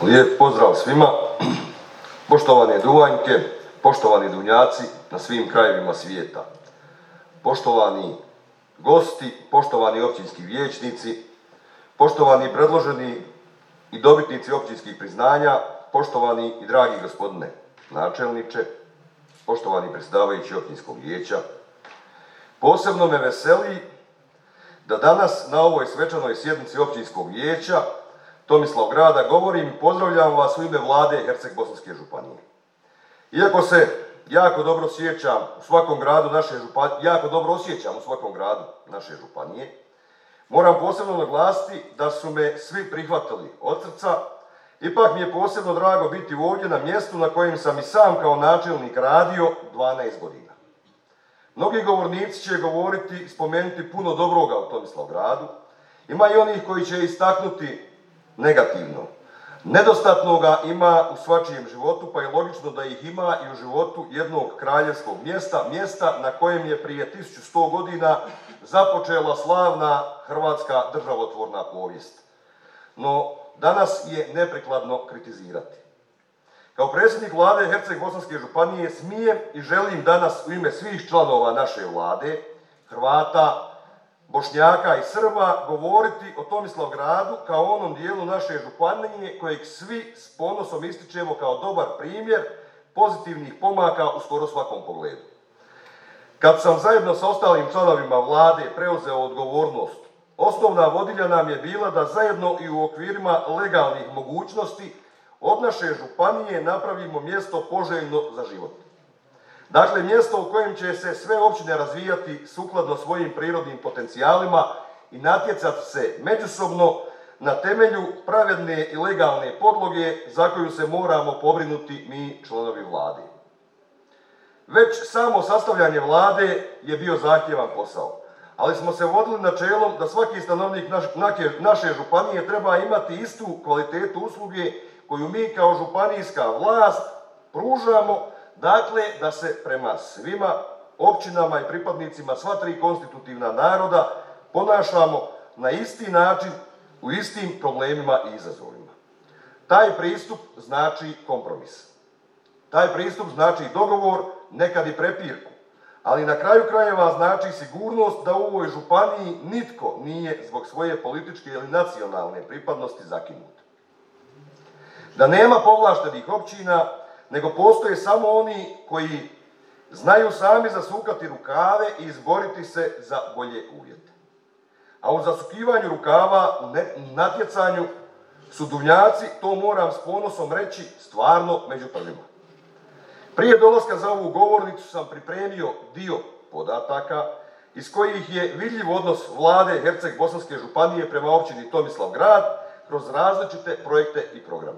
Lijep pozdrav svima, poštovane Duvanjke, poštovani Dunjaci na svim krajevima svijeta, poštovani gosti, poštovani općinski vijećnici, poštovani predloženi i dobitnici općinskih priznanja, poštovani i dragi gospodine načelniče, poštovani predsjedavajući općinskog vijeća. Posebno me veseli da danas na ovoj svečanoj sjednici općinskog vijeća Tomislavgrada govorim i pozdravljam vas u ime Vlade Herceg-Bosanske županije. Iako se jako dobro osjećam u svakom gradu naše županije, moram posebno naglasiti da su me svi prihvatili od srca. Ipak mi je posebno drago biti ovdje na mjestu na kojem sam i sam kao načelnik radio 12 godina. Mnogi govornici će govoriti i spomenuti puno dobroga u Tomislavgradu. Ima i onih koji će istaknuti negativno. Nedostatnoga ima u svačijem životu, pa je logično da ih ima i u životu jednog kraljevskog mjesta na kojem je prije 1100 godina započela slavna hrvatska državotvorna povijest. No, danas je neprikladno kritizirati. Kao predsjednik Vlade Herceg-Bosanske županije smijem i želim danas u ime svih članova naše Vlade, Hrvata, Bošnjaka i Srba, govoriti o Tomislavgradu kao onom dijelu naše županije kojeg svi s ponosom ističemo kao dobar primjer pozitivnih pomaka u skoro svakom pogledu. Kad sam zajedno sa ostalim članovima Vlade preuzeo odgovornost, osnovna vodilja nam je bila da zajedno i u okvirima legalnih mogućnosti od naše županije napravimo mjesto poželjno za život. Dakle, mjesto u kojem će se sve općine razvijati sukladno svojim prirodnim potencijalima i natjecati se međusobno na temelju pravedne i legalne podloge za koju se moramo pobrinuti mi članovi Vlade. Već samo sastavljanje Vlade je bio zahtjevan posao, ali smo se vodili načelom da svaki stanovnik naše županije treba imati istu kvalitetu usluge koju mi kao županijska vlast pružamo, dakle da se prema svima općinama i pripadnicima sva tri konstitutivna naroda ponašamo na isti način u istim problemima i izazovima. Taj pristup znači kompromis. Taj pristup znači dogovor, nekad i prepirku, ali na kraju krajeva znači sigurnost da u ovoj županiji nitko nije zbog svoje političke ili nacionalne pripadnosti zakinut. Da nema povlaštenih općina, nego postoje samo oni koji znaju sami zasukati rukave i izboriti se za bolje uvjete. A u zasukivanju rukava, u natjecanju su Dunjaci, to moram s ponosom reći, stvarno među prvima. Prije dolaska za ovu govornicu sam pripremio dio podataka iz kojih je vidljiv odnos Vlade Herceg-Bosanske županije prema općini Tomislavgrad kroz različite projekte i programe.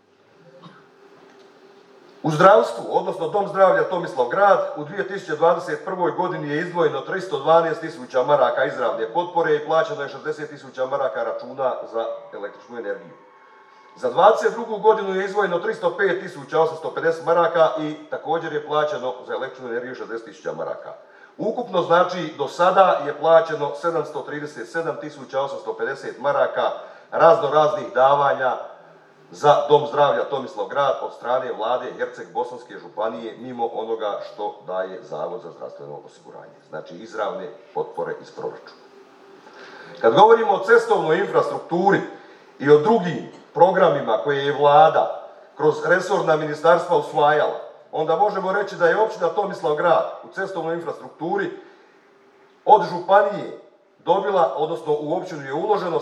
U zdravstvu, odnosno Dom zdravlja Tomislavgrad, u 2021. godini je izdvojeno 312.000 maraka izravne potpore i plaćeno je 60.000 maraka računa za električnu energiju. Za 2022. godinu je izdvojeno 305.850 maraka i također je plaćeno za električnu energiju 60.000 maraka. Ukupno znači do sada je plaćeno 737.850 maraka raznih davanja za Dom zdravlja Tomislavgrad od strane Vlade Herceg-Bosanske županije mimo onoga što daje Zavod za zdravstveno osiguranje. Znači izravne potpore iz proračuna. Kad govorimo o cestovnoj infrastrukturi i o drugim programima koje je Vlada kroz resorna ministarstva usvajala, onda možemo reći da je općina Tomislavgrad u cestovnoj infrastrukturi od županije dobila, odnosno u općinu je uloženo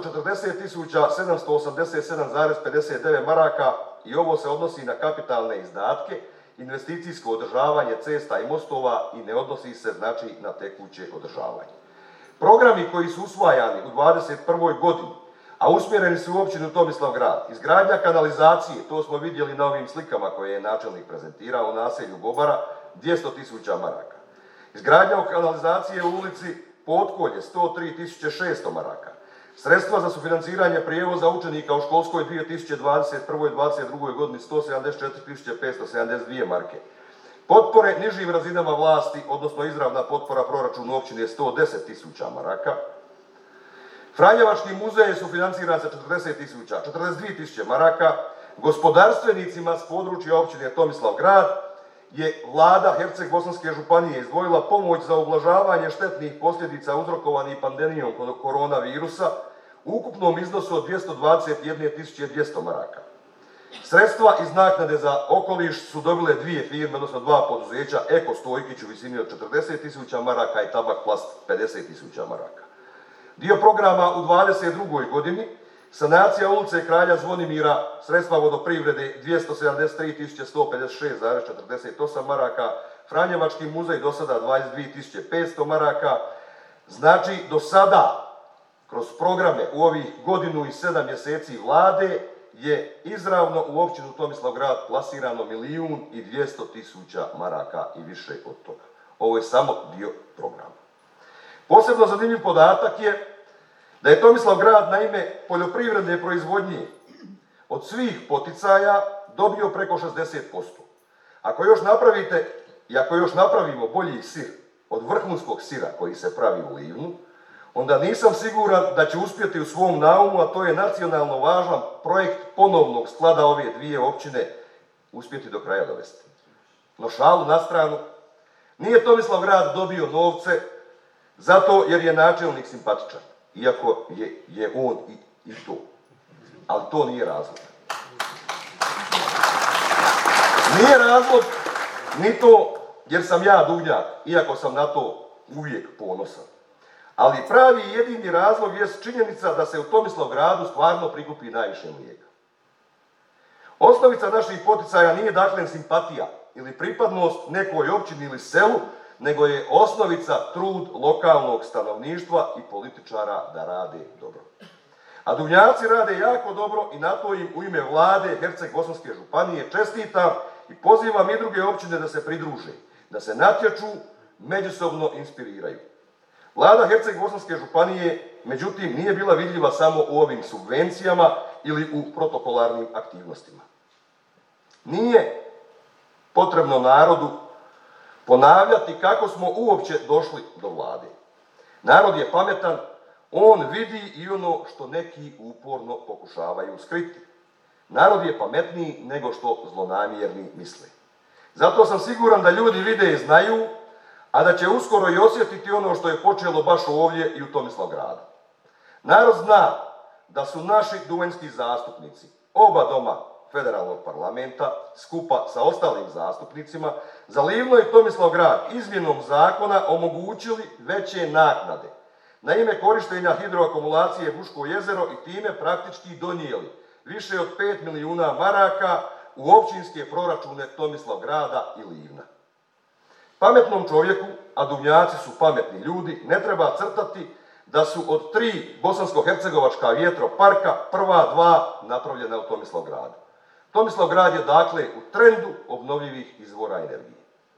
740.787,59 maraka i ovo se odnosi na kapitalne izdatke, investicijsko održavanje cesta i mostova i ne odnosi se znači na tekuće održavanje. Programi koji su usvajani u 2021. godini, a usmjereni su u općinu Tomislavgrad, izgradnja kanalizacije, to smo vidjeli na ovim slikama koje je načelnik prezentirao u naselju Gobara, 200.000 maraka. Izgradnja kanalizacije u ulici Potkolje, 103.600 maraka. Sredstva za sufinanciranje prijevoza učenika u školskoj 2021-2022. godini 174.572 marke. Potpore nižim razinama vlasti, odnosno izravna potpora proračunu općine je 110.000 maraka. Franjevački muzej je sufinanciran sa 42.000 maraka. gospodarstvenicima s područja općine Tomislavgrad je vlada Herceg-Bosanske županije izdvojila pomoć za ublažavanje štetnih posljedica uzrokovanih pandemijom koronavirusa u ukupnom iznosu od 221.200 maraka. Sredstva iz naknade za okoliš su dobile dvije firme, odnosno dva poduzeća, Eko Stojkić u visini od 40.000 maraka i Tabak Plast 50.000 maraka. Dio programa u 2022. godini, sanacija ulice Kralja Zvonimira, sredstva vodoprivrede 273.156,48 maraka, Franjevački muzej do sada 22.500 maraka. Znači, do sada, kroz programe u ovih godinu i 7 mjeseci vlade, je izravno u općinu Tomislavgrad plasirano 1.200.000 maraka i više od toga. Ovo je samo dio programa. Posebno zanimljiv podatak je da je Tomislavgrad na ime poljoprivredne proizvodnje od svih poticaja dobio preko 60%. Ako još napravimo bolji sir od vrhunskog sira koji se pravi u Livnu, onda nisam siguran da će uspjeti u svom naumu, a to je nacionalno važan projekt ponovnog sklada ove dvije općine uspjeti do kraja dovesti. No šalu na stranu, nije Tomislavgrad dobio novce zato jer je načelnik simpatičan, iako je on i to. Ali to nije razlog. Nije razlog ni to jer sam ja Duvnjak, iako sam na to uvijek ponosan. Ali pravi i jedini razlog je činjenica da se u Tomislavgradu stvarno prikupi najviše mlijeka. Osnovica naših poticaja nije dakle simpatija ili pripadnost nekoj općini ili selu, nego je osnovica trud lokalnog stanovništva i političara da rade dobro. A Duvnjaci rade jako dobro i na to im u ime vlade Herceg-Bosanske županije čestitam i pozivam i druge općine da se pridruže, da se natječu, međusobno inspiriraju. Vlada Herceg-Bosanske županije, međutim, nije bila vidljiva samo u ovim subvencijama ili u protokolarnim aktivnostima. Nije potrebno narodu ponavljati kako smo uopće došli do vlade. Narod je pametan, on vidi i ono što neki uporno pokušavaju skriti. Narod je pametniji nego što zlonamjerni misle. Zato sam siguran da ljudi vide i znaju, a da će uskoro i osjetiti ono što je počelo baš ovdje i u Tomislavgradu. Narod zna da su naši duvanjski zastupnici, oba doma federalnog parlamenta, skupa sa ostalim zastupnicima, za Livno i Tomislavgrad izmjenom zakona omogućili veće naknade na ime korištenja hidroakumulacije Buško jezero i time praktički donijeli više od 5 milijuna maraka u općinske proračune Tomislavgrada i Livna. Pametnom čovjeku, a Duvnjaci su pametni ljudi, ne treba crtati da su od 3 bosansko-hercegovačka vjetroparka prva 2 napravljena u Tomislavgradu. Tomislavgrad je dakle u trendu obnovljivih izvora energije.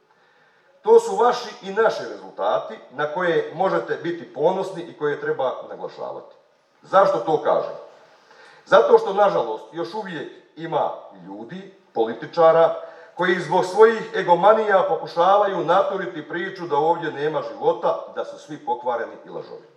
To su vaši i naši rezultati na koje možete biti ponosni i koje treba naglašavati. Zašto to kažem? Zato što, nažalost, još uvijek ima ljudi, političara, koji zbog svojih egomanija pokušavaju naturiti priču da ovdje nema života, da su svi pokvareni i lažovi.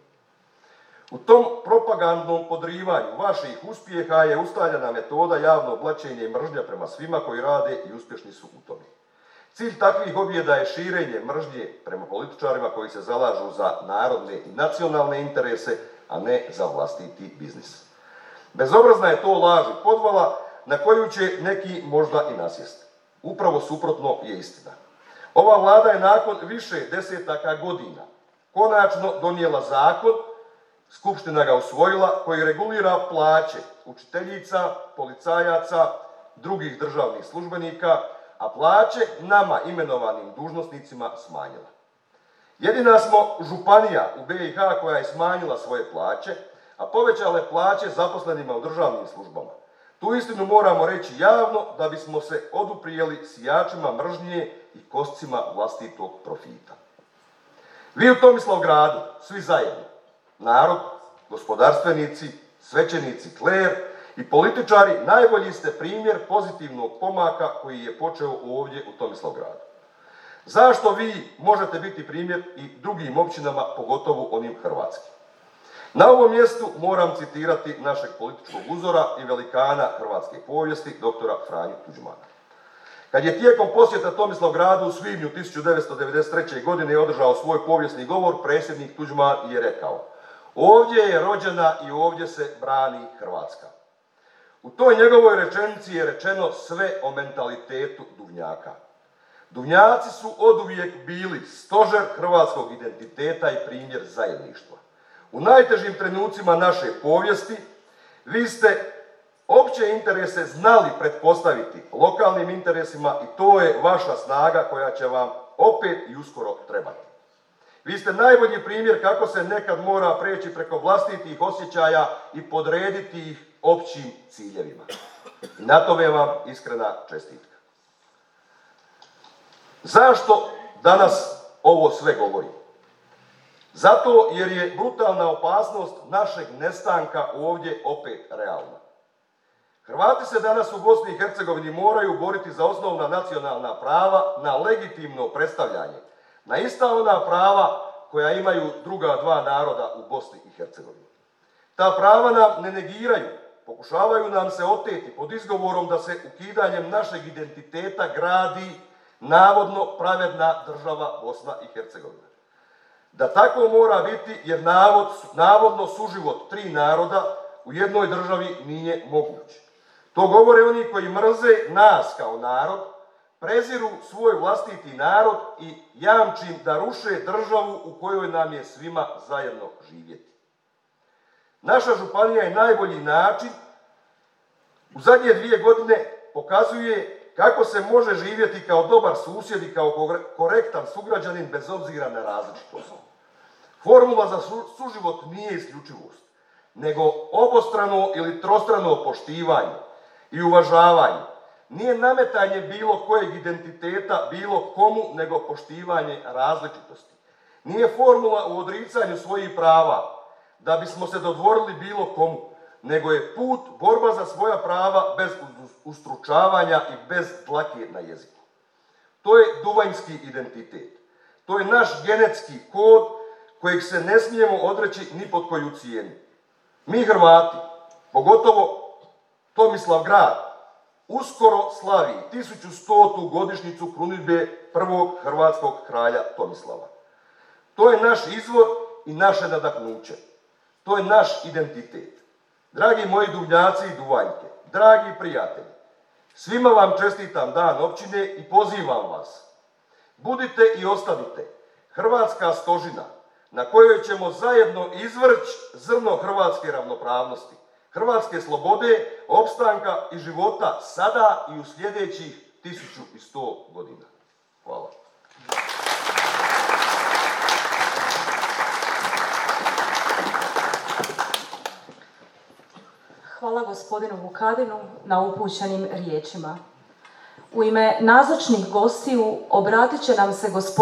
U tom propagandnom podrivanju vaših uspjeha je ustaljena metoda javnog blaćenja i mržnja prema svima koji rade i uspješni su u tome. Cilj takvih objeda je širenje mržnje prema političarima koji se zalažu za narodne i nacionalne interese, a ne za vlastiti biznis. Bezobrazna je to laž i podvala na koju će neki možda i nasjesti. Upravo suprotno je istina. Ova vlada je nakon više desetaka godina konačno donijela zakon, Skupština ga usvojila, koji regulira plaće učiteljica, policajaca, drugih državnih službenika, a plaće nama imenovanim dužnosnicima smanjila. Jedina smo županija u BiH koja je smanjila svoje plaće, a povećale plaće zaposlenima u državnim službama. Tu istinu moramo reći javno da bismo se oduprijeli sijačima mržnje i koscima vlastitog profita. Vi u Tomislavgradu, svi zajedno, narod, gospodarstvenici, svećenici, kler i političari, najbolji ste primjer pozitivnog pomaka koji je počeo ovdje u Tomislavgradu. Zašto vi možete biti primjer i drugim općinama, pogotovo onim hrvatskim? Na ovom mjestu moram citirati našeg političkog uzora i velikana hrvatske povijesti, doktora Franju Tuđmana. Kad je tijekom posjeta Tomislavgradu u svibnju 1993. godine održao svoj povijesni govor, predsjednik Tuđman je rekao: "Ovdje je rođena i ovdje se brani Hrvatska." U toj njegovoj rečenici je rečeno sve o mentalitetu Duvnjaka. Duvnjaci su oduvijek bili stožer hrvatskog identiteta i primjer zajedništva. U najtežim trenucima naše povijesti vi ste opće interese znali pretpostaviti lokalnim interesima i to je vaša snaga koja će vam opet i uskoro trebati. Vi ste najbolji primjer kako se nekad mora preći preko vlastitih osjećaja i podrediti ih općim ciljevima. I na tome vam iskrena čestitka. Zašto danas ovo sve govorim? Zato jer je brutalna opasnost našeg nestanka ovdje opet realna. Hrvati se danas u Bosni i Hercegovini moraju boriti za osnovna nacionalna prava na legitimno predstavljanje, na ista ona prava koja imaju druga dva naroda u Bosni i Hercegovini. Ta prava nam ne negiraju, pokušavaju nam se oteti pod izgovorom da se ukidanjem našeg identiteta gradi navodno pravedna država Bosna i Hercegovina. Da tako mora biti jer navodno suživot tri naroda u jednoj državi nije moguć. To govore oni koji mrze nas kao narod, preziru svoj vlastiti narod i jamčim da ruše državu u kojoj nam je svima zajedno živjeti. Naša županija je najbolji način, u zadnje 2 godine pokazuje kako se može živjeti kao dobar susjed i kao korektan sugrađanin bez obzira na različitost. Formula za suživot nije isključivost, nego obostrano ili trostrano poštivanje i uvažavanje. Nije nametanje bilo kojeg identiteta bilo komu, nego poštivanje različitosti. Nije formula u odricanju svojih prava da bismo se dodvorili bilo komu, nego je put borba za svoja prava bez ustručavanja i bez dlake na jeziku. To je duvanjski identitet. To je naš genetski kod kojeg se ne smijemo odreći ni pod koju cijenu. Mi Hrvati, pogotovo Tomislavgrad, uskoro slavi 1100. godišnjicu krunidbe prvog hrvatskog kralja Tomislava. To je naš izvor i naše nadahnuće. To je naš identitet. Dragi moji Duvnjaci i Duvanjke, dragi prijatelji, svima vam čestitam dan općine i pozivam vas. Budite i ostanite hrvatska stožina na kojoj ćemo zajedno izvrći zrno hrvatske ravnopravnosti, hrvatske slobode, opstanka i života sada i u sljedećih 1100 godina. Hvala. Hvala gospodinu Vukadinu na upućenim riječima. U ime nazočnih gostiju obratit će nam se gospodin